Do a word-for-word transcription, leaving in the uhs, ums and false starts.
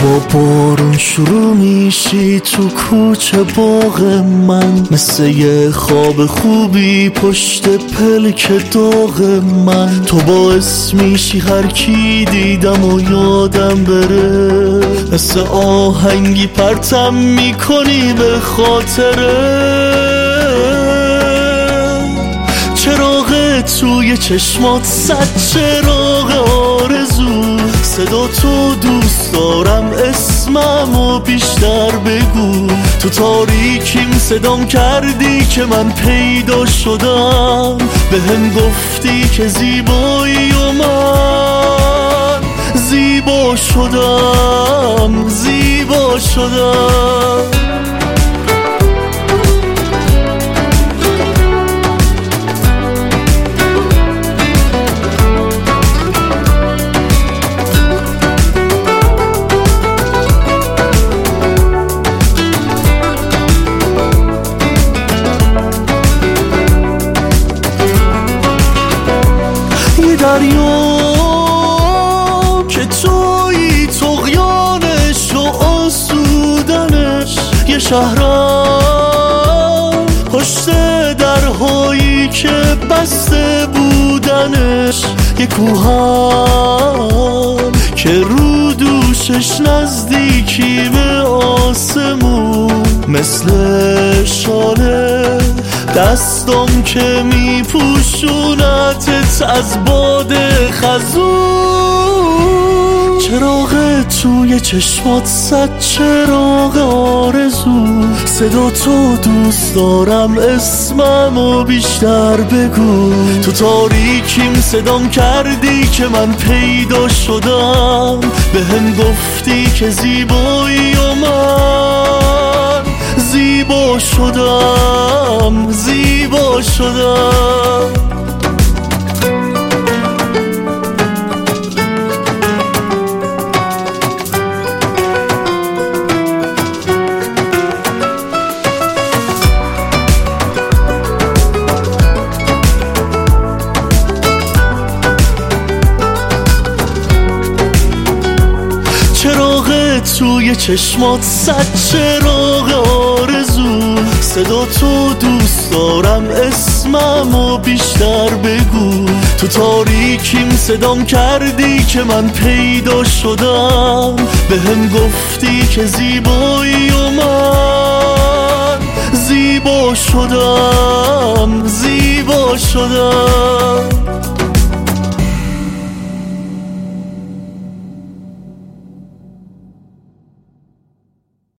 با بارون شروع میشی تو کوچه باغ من، مثل یه خواب خوبی پشت پلک داغ من. تو باعث میشی هر کی دیدم و یادم بره، مثل آهنگی پرتم میکنی به خاطره. چراغ توی چشمات صد چراغ آرزو، صدا تو دوست دارم اسممو بیشتر بگو. تو تاریکیم صدام کردی که من پیدا شدم، به هم گفتی که زیبایی و من زیبا شدم، زیبا شدم. دریا که توی طغیانش و آسودنش، یه شهرم پشت درهایی که بسته بودنش، یه کوهم که رو دوشش نزدیکی به آسمون، مثل شاله دستم که میپوشونتت از باد خزون. چراغ توی چشمات صد چراغ آرزو، صدا تو دوست دارم اسممو بیشتر بگو. تو تاریکیم صدام کردی که من پیدا شدم، به هم گفتی که زیبایی و من زیبا شدم، زیبا شدم. چراغ توی چشمات صد چراغ آرزو، صدا تو دوست دارم اسممو بیشتر بگو. تو تاریکیم صدام کردی که من پیدا شدم، به هم گفتی که زیبایی و من زیبا شدم، زیبا شدم.